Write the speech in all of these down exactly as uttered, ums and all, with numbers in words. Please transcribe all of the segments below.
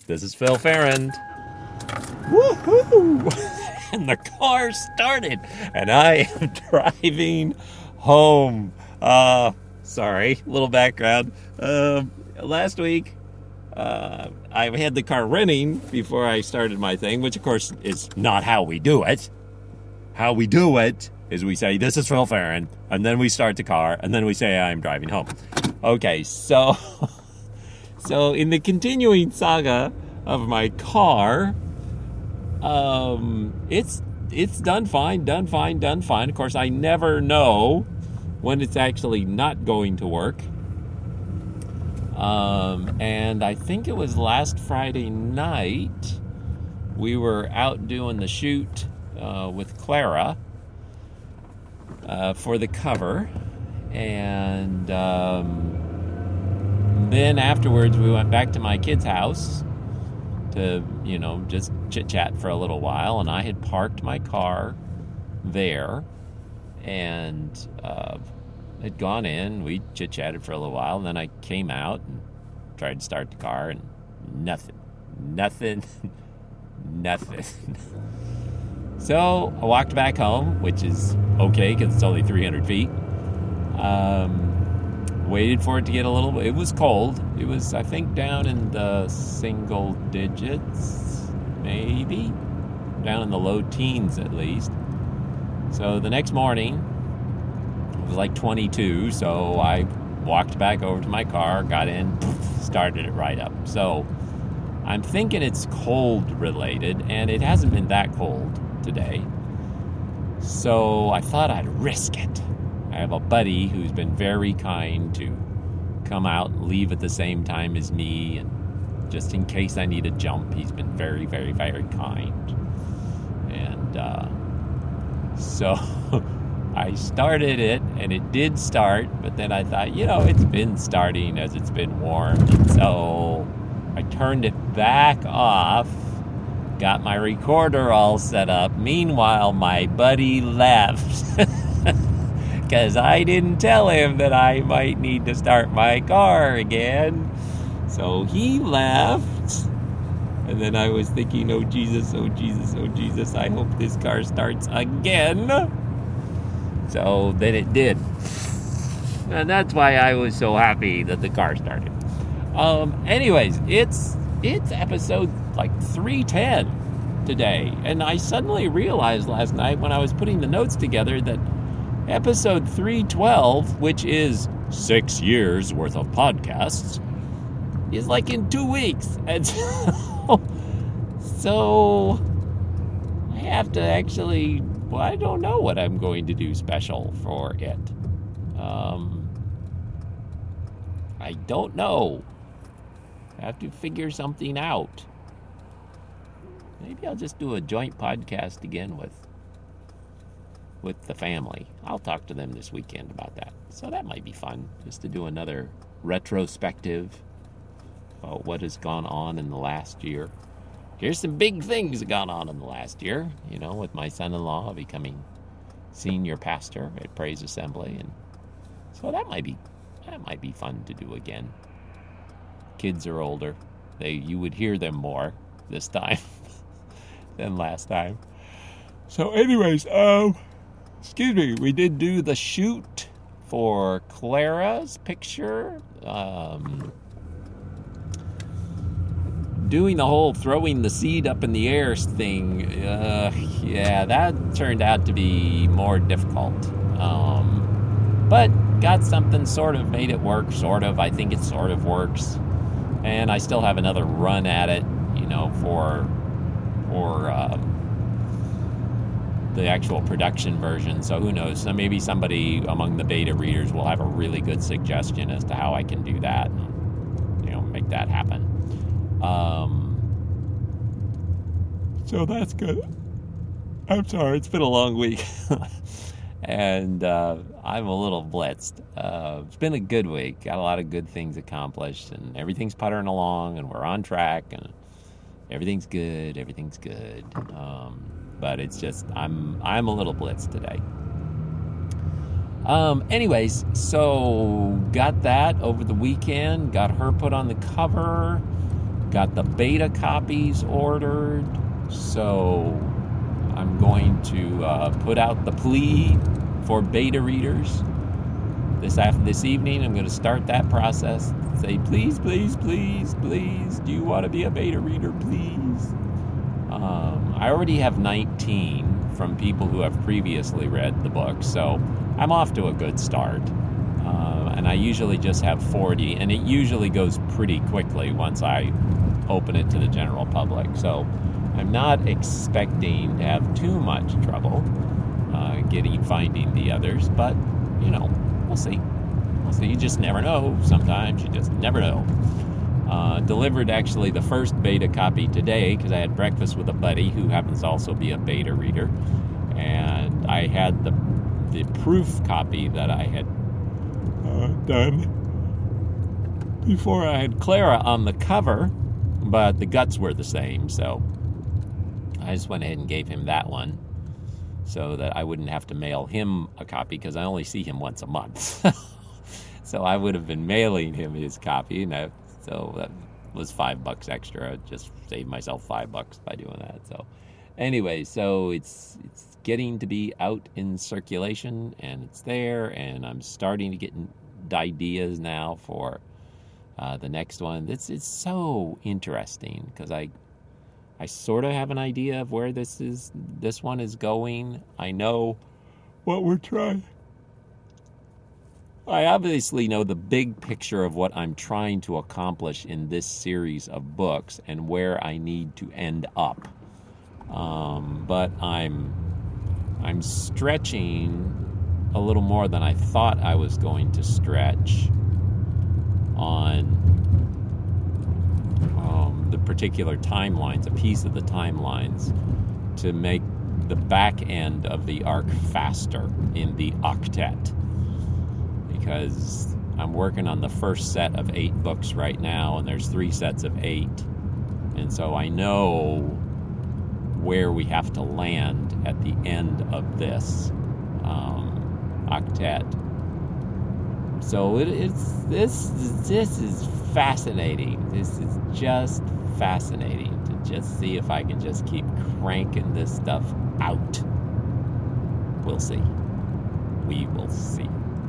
This is Phil Farron. Woohoo! And the car started, and I am driving home. Uh, sorry, little background. Uh, last week, uh, I had the car running before I started my thing, which of course is not how we do it. How we do it is we say, this is Phil Farron, and then we start the car, and then we say, I'm driving home. Okay, so, so in the continuing saga of my car, um, it's, it's done fine, done fine, done fine. Of course, I never know when it's actually not going to work. Um, and I think it was last Friday night, we were out doing the shoot uh, with Clara uh, for the cover. And um, then afterwards, we went back to my kid's house to, you know, just chit-chat for a little while. And I had parked my car there and uh, had gone in. We chit-chatted for a little while. And then I came out and tried to start the car, and nothing. Nothing. Nothing. So I walked back home, which is okay because it's only three hundred feet. Um, waited for it to get a little... It was cold. It was, I think, down in the single digits, maybe. Down in the low teens, at least. So the next morning, it was like twenty-two, so I walked back over to my car, got in, started it right up. So I'm thinking it's cold related, and it hasn't been that cold today. So I thought I'd risk it. I have a buddy who's been very kind to come out and leave at the same time as me, and just in case I need a jump, he's been very, very, very kind. And uh, so I started it, and it did start, but then I thought, you know, it's been starting as it's been warm. And so I turned it back off, got my recorder all set up. Meanwhile, my buddy left because I didn't tell him that I might need to start my car again. So he left, and then I was thinking, oh Jesus, oh Jesus, oh Jesus, I hope this car starts again. So then it did. And that's why I was so happy that the car started. Um, anyways, it's it's episode like three ten today. And I suddenly realized last night when I was putting the notes together that episode three twelve, which is six years worth of podcasts, is like in two weeks. And so, so I have to actually... Well, I don't know what I'm going to do special for it. Um, I don't know. I have to figure something out. Maybe I'll just do a joint podcast again with with the family. I'll talk to them this weekend about that. So that might be fun, just to do another retrospective about what has gone on in the last year. Here's some big things that gone on in the last year, you know, with my son-in-law becoming senior pastor at Praise Assembly, and so that might be that might be fun to do again. Kids are older; they you would hear them more this time than last time. So, anyways, um, excuse me, we did do the shoot for Clara's picture. Um. Doing the whole throwing the seed up in the air thing, uh, yeah, that turned out to be more difficult. Um, but got something, sort of made it work, sort of. I think it sort of works. And I still have another run at it, you know, for, for um, the actual production version. So who knows? So maybe somebody among the beta readers will have a really good suggestion as to how I can do that and, you know, make that happen. Um, so that's good. I'm sorry, it's been a long week. and uh, I'm a little blitzed. Uh, it's been a good week. Got a lot of good things accomplished, and everything's puttering along, and we're on track, and everything's good. Everything's good. Um, but it's just, I'm I'm a little blitzed today. Um, anyways, so got that over the weekend. Got her put on the cover. got the beta copies ordered, so I'm going to uh, put out the plea for beta readers this after this evening. I'm going to start that process. Say, please, please, please, please, do you want to be a beta reader, please? Um, I already have nineteen from people who have previously read the book, so I'm off to a good start. Uh, and I usually just have forty, and it usually goes pretty quickly once I open it to the general public. So I'm not expecting to have too much trouble uh, getting finding the others, but you know, we'll see. We'll see. You just never know. Sometimes you just never know. Uh, delivered actually the first beta copy today because I had breakfast with a buddy who happens to also be a beta reader, and I had the the proof copy that I had uh, done before I had Clara on the cover, but the guts were the same, so I just went ahead and gave him that one so that I wouldn't have to mail him a copy because I only see him once a month. So I would have been mailing him his copy, and I, so that was five bucks extra. I just saved myself five bucks by doing that. So anyway, so it's it's getting to be out in circulation, and it's there, and I'm starting to get ideas now for uh, the next one. It's it's so interesting because I I sort of have an idea of where this is this one is going. I know what we're trying. I obviously know the big picture of what I'm trying to accomplish in this series of books and where I need to end up. Um, but I'm I'm stretching a little more than I thought I was going to stretch on um, the particular timelines, a piece of the timelines, to make the back end of the arc faster in the octet. Because I'm working on the first set of eight books right now, and there's three sets of eight. And so I know where we have to land at the end of this um, octet. So it, it's this this is fascinating. This is just fascinating to just see if I can just keep cranking this stuff out. We'll see. We will see.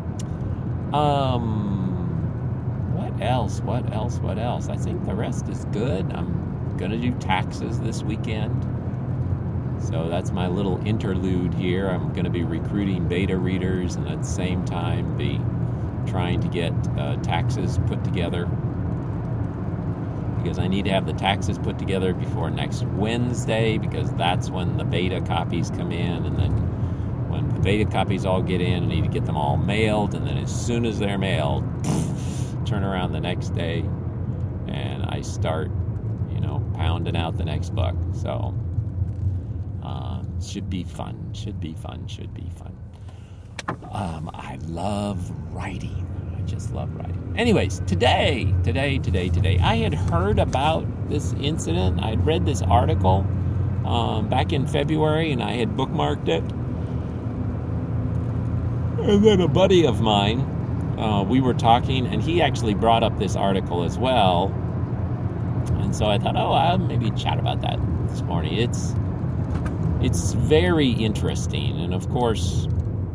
Um, what else? What else? What else? I think the rest is good. I'm gonna do taxes this weekend. So that's my little interlude here. I'm gonna be recruiting beta readers and at the same time be trying to get uh, taxes put together. Because I need to have the taxes put together before next Wednesday, because that's when the beta copies come in, and then when the beta copies all get in, I need to get them all mailed, and then as soon as they're mailed, turn around the next day, and I start, you know, pounding out the next book. So, um, should be fun, should be fun, should be fun. Um, I love writing. I just love writing. Anyways, today, today, today, today, I had heard about this incident. I had read this article um, back in February, and I had bookmarked it. And then a buddy of mine, uh, we were talking, and he actually brought up this article as well. And so I thought, oh, I'll maybe chat about that this morning. It's it's very interesting. And of course,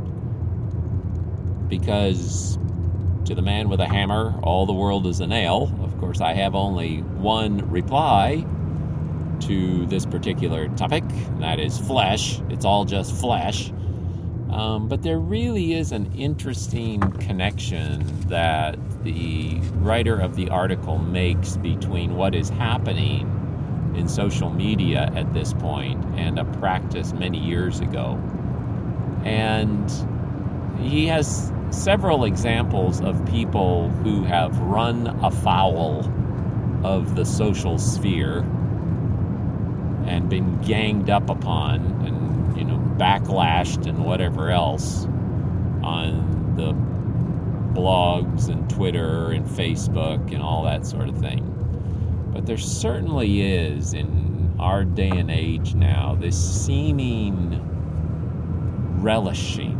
because to the man with a hammer, all the world is a nail, of course, I have only one reply to this particular topic, and that is flesh. It's all just flesh. Um, but there really is an interesting connection that the writer of the article makes between what is happening in social media at this point and a practice many years ago. And he has several examples of people who have run afoul of the social sphere and been ganged up upon and, you know, backlashed and whatever else on the blogs and Twitter and Facebook and all that sort of thing. But there certainly is, in our day and age now, this seeming relishing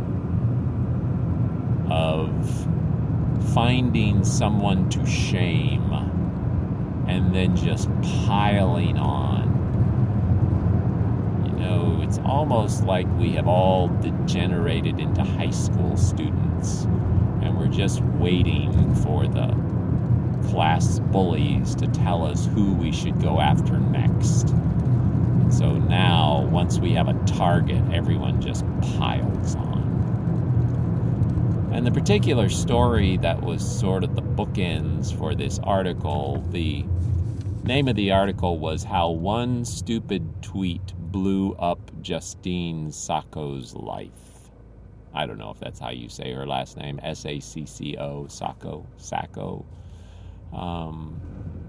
of finding someone to shame and then just piling on. You know, it's almost like we have all degenerated into high school students, and we're just waiting for the class bullies to tell us who we should go after next. And so now, once we have a target, everyone just piles on. And the particular story that was sort of the bookends for this article, the name of the article was How One Stupid Tweet Blew Up Justine Sacco's Life. I don't know if that's how you say her last name, S A C C O, Sacco, Sacco. Um,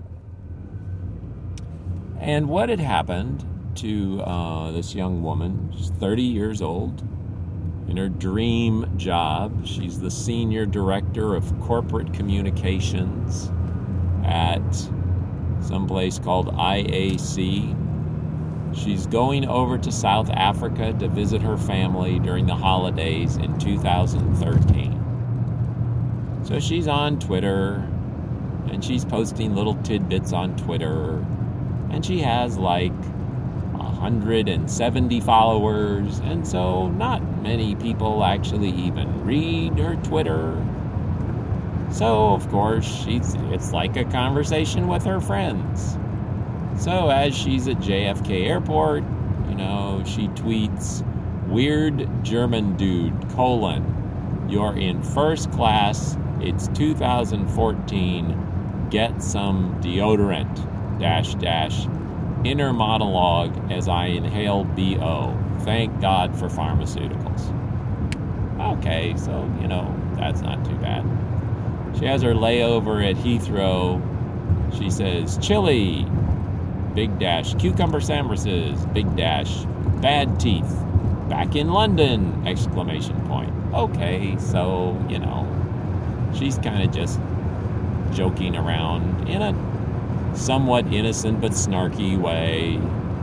and what had happened to uh, this young woman, she's thirty years old, in her dream job. She's the senior director of corporate communications at some place called I A C. She's going over to South Africa to visit her family during the holidays in two thousand thirteen. So she's on Twitter, and she's posting little tidbits on Twitter, and she has like one hundred seventy followers, and so not many people actually even read her Twitter. So, of course, she's it's like a conversation with her friends. So, as she's at J F K Airport, you know, she tweets, "Weird German dude, colon, you're in first class, it's two thousand fourteen, get some deodorant, dash, dash, inner monologue as I inhale B O. Thank God for pharmaceuticals." Okay, so, you know, that's not too bad. She has her layover at Heathrow. She says, "Chili, big dash, cucumber sandwiches, big dash, bad teeth, back in London, exclamation point." Okay, so, you know, she's kind of just joking around in a somewhat innocent but snarky way.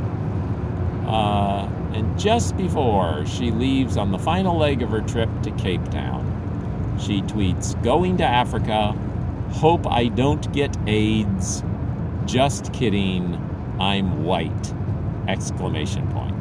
Uh, and just before she leaves on the final leg of her trip to Cape Town, she tweets, "Going to Africa, hope I don't get AIDS, just kidding, I'm white, exclamation point."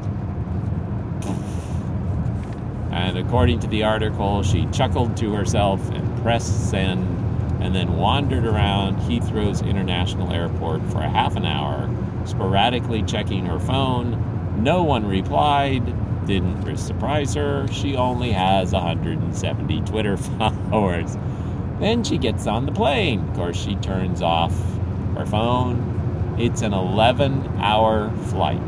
And according to the article, she chuckled to herself and pressed send, and then wandered around Heathrow's International Airport for a half an hour, sporadically checking her phone. No one replied. Didn't surprise her. She only has one hundred seventy Twitter followers. Then she gets on the plane. Of course, she turns off her phone. It's an eleven-hour flight.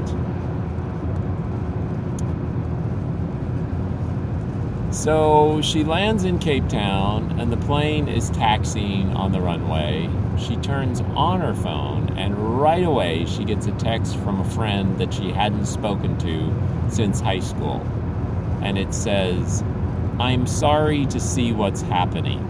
So she lands in Cape Town, and the plane is taxiing on the runway. She turns on her phone, and right away she gets a text from a friend that she hadn't spoken to since high school. And it says, "I'm sorry to see what's happening."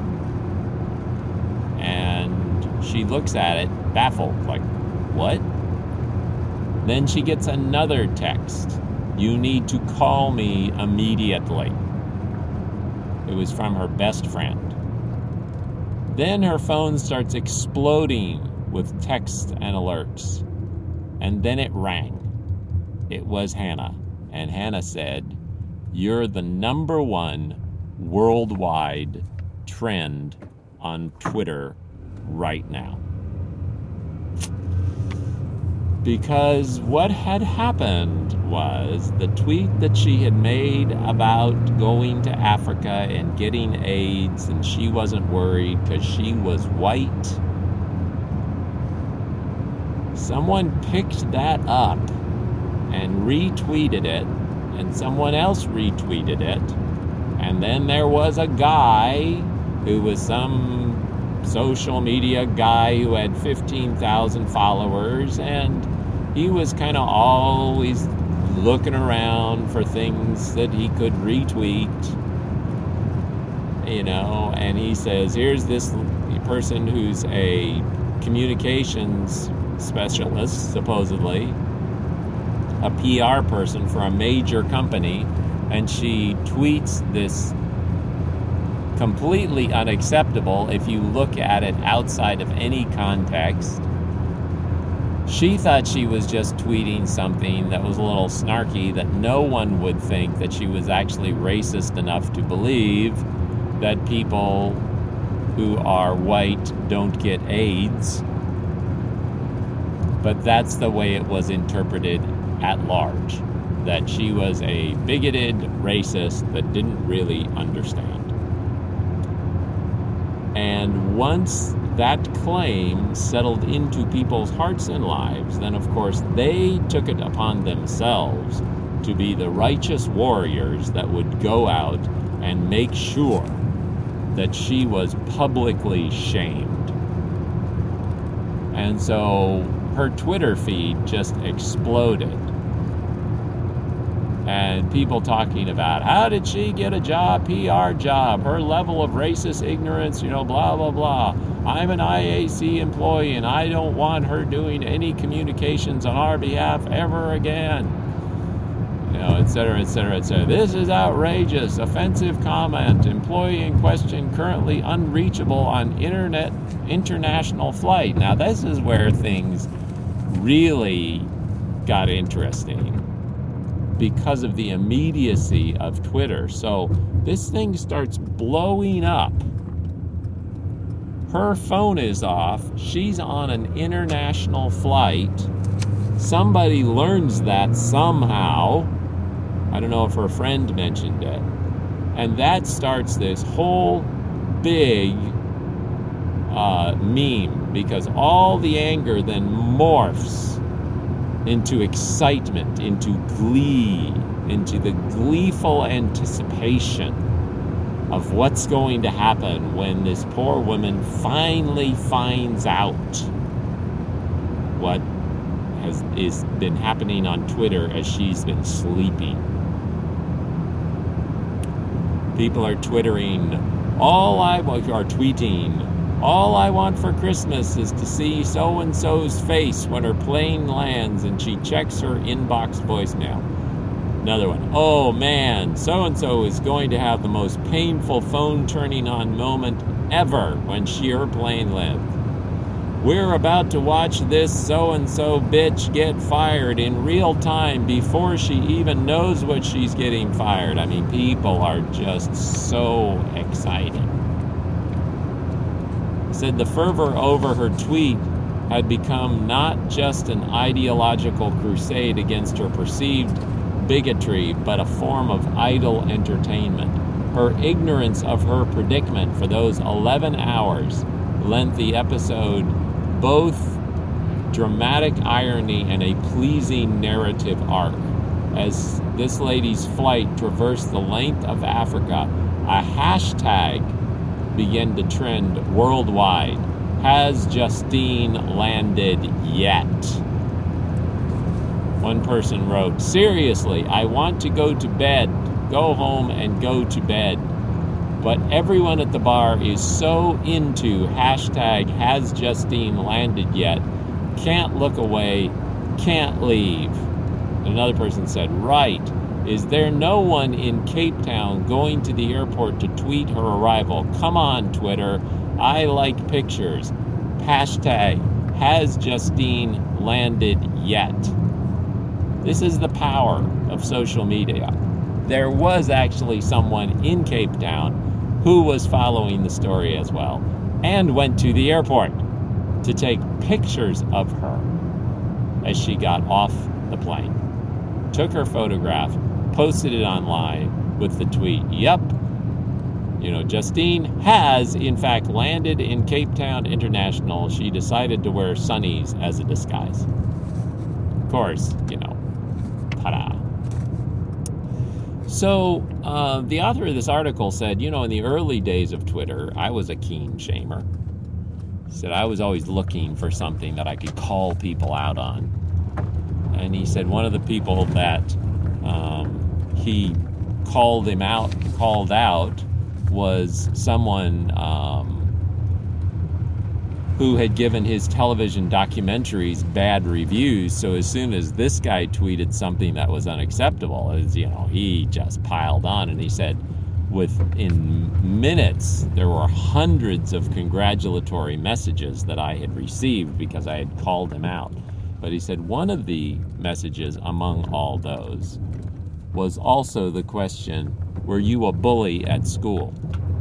And she looks at it, baffled, like, what? Then she gets another text, "You need to call me immediately." It was from her best friend. Then her phone starts exploding with texts and alerts. And then it rang. It was Hannah. And Hannah said, "You're the number one worldwide trend on Twitter right now." Because what had happened was the tweet that she had made about going to Africa and getting AIDS, and she wasn't worried because she was white. Someone picked that up and retweeted it, and someone else retweeted it, and then there was a guy who was some social media guy who had fifteen thousand followers, and he was kind of always looking around for things that he could retweet, you know, and he says, here's this person who's a communications specialist, supposedly, a P R person for a major company, and she tweets this completely unacceptable if you look at it outside of any context, She thought she was just tweeting something that was a little snarky, that no one would think that she was actually racist enough to believe that people who are white don't get AIDS. But that's the way it was interpreted at large, that she was a bigoted racist that didn't really understand. And once that claim settled into people's hearts and lives, then of course they took it upon themselves to be the righteous warriors that would go out and make sure that she was publicly shamed. And so her Twitter feed just exploded. And people talking about, how did she get a job, P R job, her level of racist ignorance, you know, blah, blah, blah. I'm an I A C employee and I don't want her doing any communications on our behalf ever again. You know, et cetera, et cetera, et cetera. This is outrageous, offensive comment. Employee in question currently unreachable on internet international flight. Now, this is where things really got interesting, because of the immediacy of Twitter. So this thing starts blowing up. Her phone is off. She's on an international flight. Somebody learns that somehow. I don't know if her friend mentioned it. And that starts this whole big uh, meme, because all the anger then morphs into excitement, into glee, into the gleeful anticipation of what's going to happen when this poor woman finally finds out what has is been happening on Twitter as she's been sleeping. People are twittering, all I want, are tweeting, all I want for Christmas is to see so-and-so's face when her plane lands and she checks her inbox voicemail. Another one, oh man, so-and-so is going to have the most painful phone turning on moment ever when she her plane lands. We're about to watch this so-and-so bitch get fired in real time before she even knows what she's getting fired. I mean, people are just so excited. Said the fervor over her tweet had become not just an ideological crusade against her perceived bigotry, but a form of idle entertainment. Her ignorance of her predicament for those eleven hours lent the episode both dramatic irony and a pleasing narrative arc. As this lady's flight traversed the length of Africa, a hashtag began to trend worldwide. Has Justine landed yet? One person wrote, seriously, I want to go to bed, go home and go to bed. But everyone at the bar is so into hashtag has Justine landed yet, can't look away, can't leave. Another person said, right. Is there no one in Cape Town going to the airport to tweet her arrival? Come on, Twitter. I like pictures. Hashtag, has Justine landed yet? This is the power of social media. There was actually someone in Cape Town who was following the story as well and went to the airport to take pictures of her as she got off the plane. Took her photograph, posted it online with the tweet, yep, you know, Justine has, in fact, landed in Cape Town International. She decided to wear sunnies as a disguise. Of course, you know, ta-da. So, uh, the author of this article said, you know, in the early days of Twitter, I was a keen shamer. He said, I was always looking for something that I could call people out on. And he said one of the people that um, he called him out, called out, was someone um, who had given his television documentaries bad reviews. So as soon as this guy tweeted something that was unacceptable, as you know, he just piled on. And he said, within minutes, there were hundreds of congratulatory messages that I had received because I had called him out. But he said one of the messages among all those was also the question, were you a bully at school?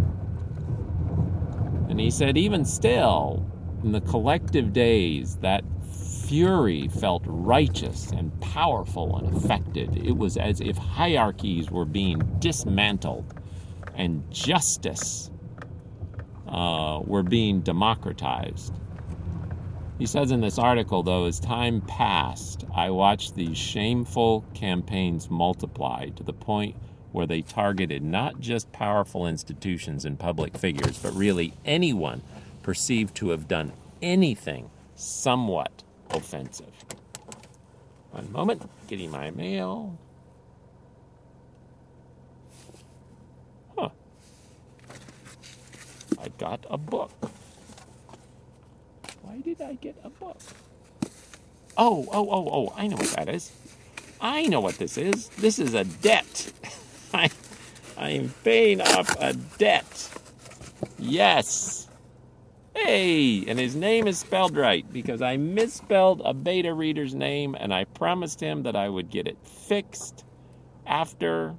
And he said even still, in the collective days, that fury felt righteous and powerful and effective. It was as if hierarchies were being dismantled and justice uh, were being democratized. He says in this article, though, as time passed, I watched these shameful campaigns multiply to the point where they targeted not just powerful institutions and public figures, but really anyone perceived to have done anything somewhat offensive. One moment, getting my mail. Huh. I got a book. Why did I get a book? Oh, oh, oh, oh, I know what that is. I know what this is. This is a debt. I, I am paying off a debt. Yes. Hey, and his name is spelled right because I misspelled a beta reader's name and I promised him that I would get it fixed after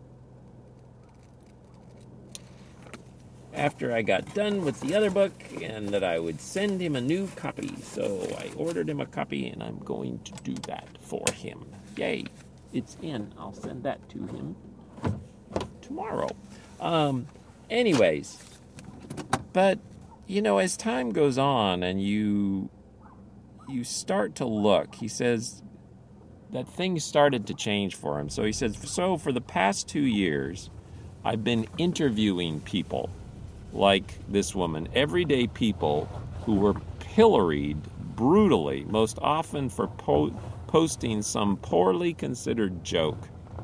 after I got done with the other book and that I would send him a new copy. So I ordered him a copy and I'm going to do that for him. Yay, it's in. I'll send that to him tomorrow. Um, anyways, but you know, as time goes on and you you start to look, he says that things started to change for him. So he says, so for the past two years, I've been interviewing people like this woman, everyday people who were pilloried brutally, most often for po- posting some poorly considered joke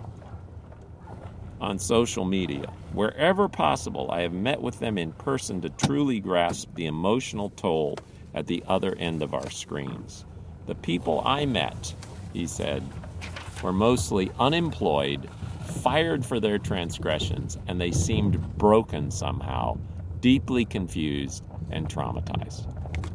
on social media. Wherever possible, I have met with them in person to truly grasp the emotional toll at the other end of our screens. The people I met, he said, were mostly unemployed, fired for their transgressions, and they seemed broken somehow, deeply confused and traumatized.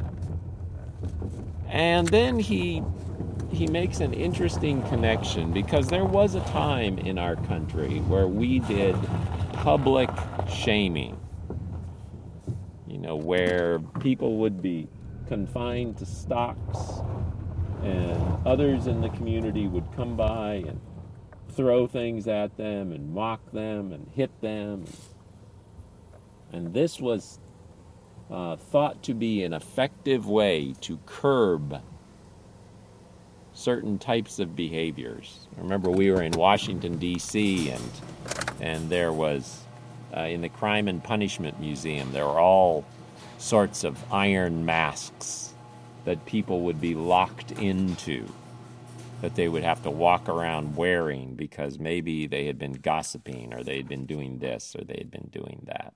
And then he he makes an interesting connection because there was a time in our country where we did public shaming, you know, where people would be confined to stocks and others in the community would come by and throw things at them and mock them and hit them. And this was uh, thought to be an effective way to curb certain types of behaviors. I remember we were in Washington, D C, and and there was, uh, in the Crime and Punishment Museum, there were all sorts of iron masks that people would be locked into, that they would have to walk around wearing because maybe they had been gossiping or they had been doing this or they had been doing that.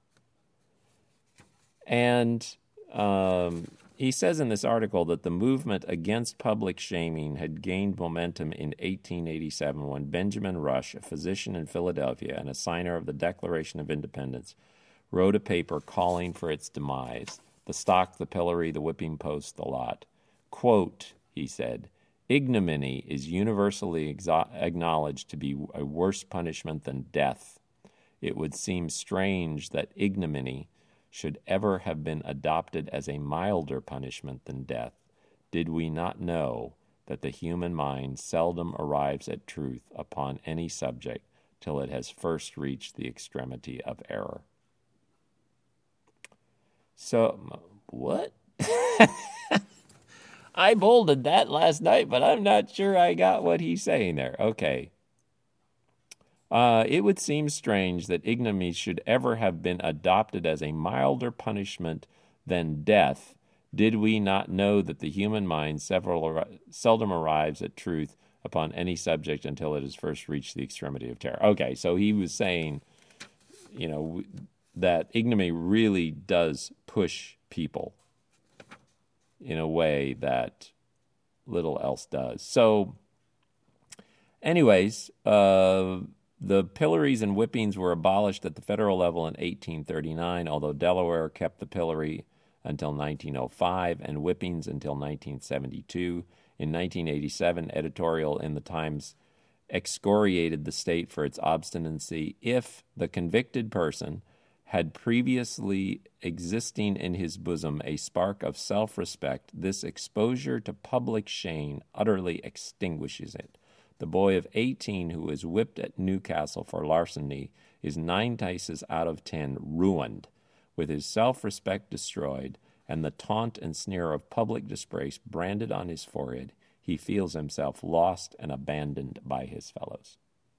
And um, he says in this article that the movement against public shaming had gained momentum in eighteen eighty-seven when Benjamin Rush, a physician in Philadelphia and a signer of the Declaration of Independence, wrote a paper calling for its demise. The stock, the pillory, the whipping post, the lot. Quote, he said, ignominy is universally exo- acknowledged to be a worse punishment than death. It would seem strange that ignominy should ever have been adopted as a milder punishment than death, did we not know that the human mind seldom arrives at truth upon any subject till it has first reached the extremity of error. So, what? I bolded that last night, but I'm not sure I got what he's saying there. Okay. Uh, it would seem strange that ignominy should ever have been adopted as a milder punishment than death, did we not know that the human mind several, seldom arrives at truth upon any subject until it has first reached the extremity of terror. Okay, so he was saying, you know, that ignominy really does push people in a way that little else does. So, anyways, uh, the pillories and whippings were abolished at the federal level in eighteen thirty-nine, although Delaware kept the pillory until nineteen oh five and whippings until nineteen seventy-two. In nineteen eighty-seven, editorial in the Times excoriated the state for its obstinacy if the convicted person had previously existing in his bosom a spark of self-respect. This exposure to public shame utterly extinguishes it. The boy of eighteen who was whipped at Newcastle for larceny is nine cases out of ten ruined, with his self-respect destroyed and the taunt and sneer of public disgrace branded on his forehead. He feels himself lost and abandoned by his fellows.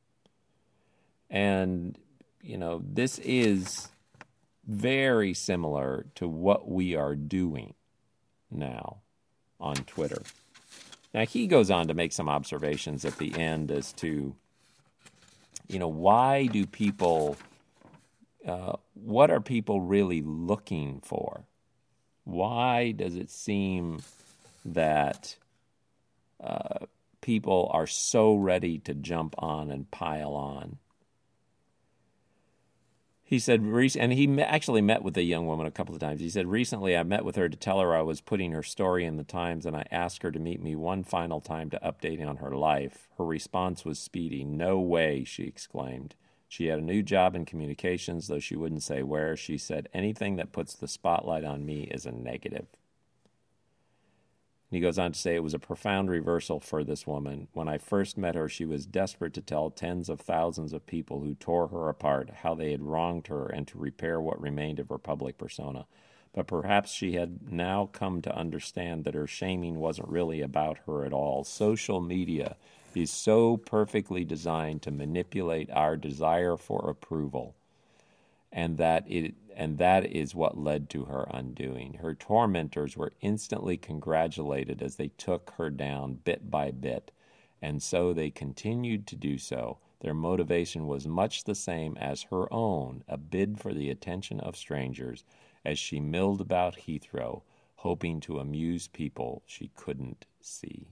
And, you know, this is very similar to what we are doing now on Twitter. Now, he goes on to make some observations at the end as to, you know, why do people, uh, what are people really looking for? Why does it seem that uh, people are so ready to jump on and pile on? He said, and he actually met with the young woman a couple of times. He said, recently I met with her to tell her I was putting her story in the Times, and I asked her to meet me one final time to update on her life. Her response was speedy. No way, she exclaimed. She had a new job in communications, though she wouldn't say where. She said, anything that puts the spotlight on me is a negative. And he goes on to say it was a profound reversal for this woman. When I first met her, she was desperate to tell tens of thousands of people who tore her apart how they had wronged her and to repair what remained of her public persona. But perhaps she had now come to understand that her shaming wasn't really about her at all. Social media is so perfectly designed to manipulate our desire for approval, and that it and that is what led to her undoing. Her tormentors were instantly congratulated as they took her down bit by bit, and so they continued to do so. Their motivation was much the same as her own, a bid for the attention of strangers, as she milled about Heathrow, hoping to amuse people she couldn't see.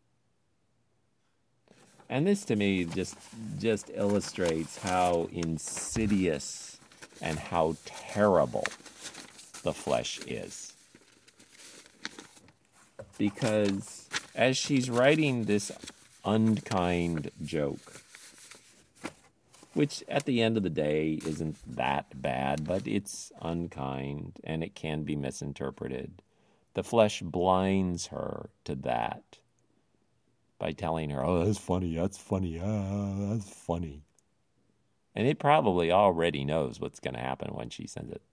And this, to me, just just illustrates how insidious and how terrible the flesh is. Because as she's writing this unkind joke, which at the end of the day isn't that bad, but it's unkind and it can be misinterpreted, the flesh blinds her to that by telling her, oh, that's funny, that's funny, ah, that's funny. And it probably already knows what's going to happen when she sends it.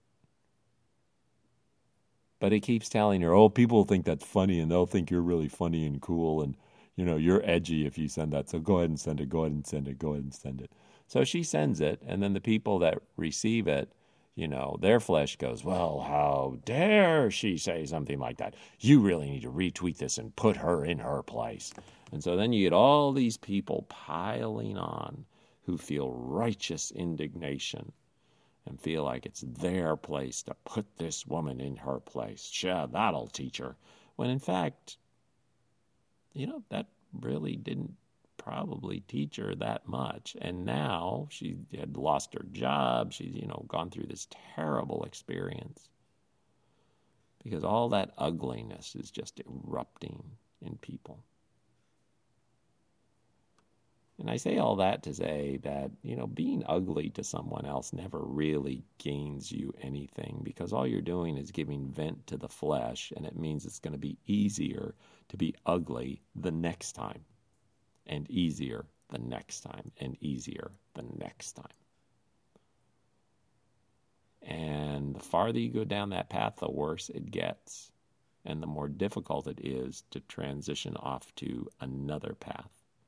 But it keeps telling her, oh, people think that's funny, and they'll think you're really funny and cool, and, you know, you're edgy if you send that. So go ahead and send it, go ahead and send it, go ahead and send it. So she sends it, and then the people that receive it, you know, their flesh goes, well, how dare she say something like that? You really need to retweet this and put her in her place. And so then you get all these people piling on who feel righteous indignation and feel like it's their place to put this woman in her place. Sure, that'll teach her. When in fact, you know, that really didn't probably teach her that much. And now she had lost her job. She's, you know, gone through this terrible experience because all that ugliness is just erupting in people. And I say all that to say that, you know, being ugly to someone else never really gains you anything, because all you're doing is giving vent to the flesh, and it means it's going to be easier to be ugly the next time, and easier the next time, and easier the next time. And the farther you go down that path, the worse it gets, and the more difficult it is to transition off to another path.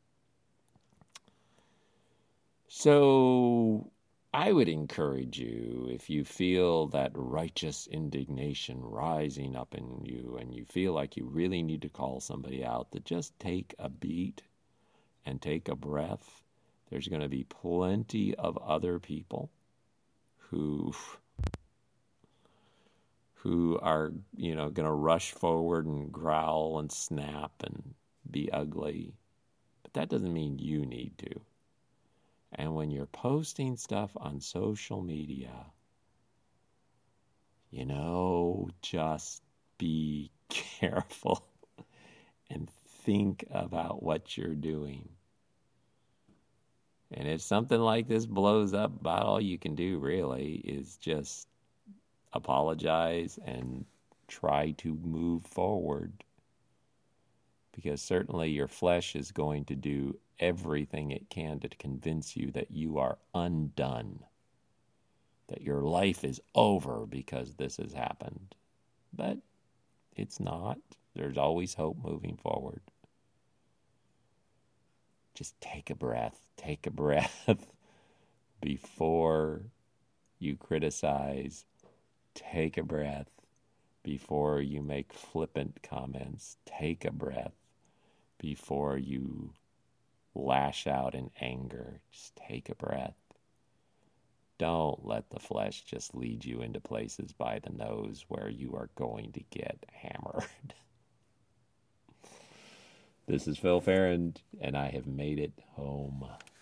So I would encourage you, if you feel that righteous indignation rising up in you and you feel like you really need to call somebody out, to just take a beat and take a breath. There's going to be plenty of other people who who are, you know, going to rush forward and growl and snap and be ugly. But that doesn't mean you need to. And when you're posting stuff on social media, you know, just be careful and think about what you're doing. And if something like this blows up, about all you can do really is just apologize and try to move forward. Because certainly your flesh is going to do everything it can to convince you that you are undone, that your life is over because this has happened. But it's not. There's always hope moving forward. Just take a breath. Take a breath before you criticize. Take a breath before you make flippant comments. Take a breath before you lash out in anger. Just take a breath. Don't let the flesh just lead you into places by the nose where you are going to get hammered. This is Phil Farrand, and I have made it home.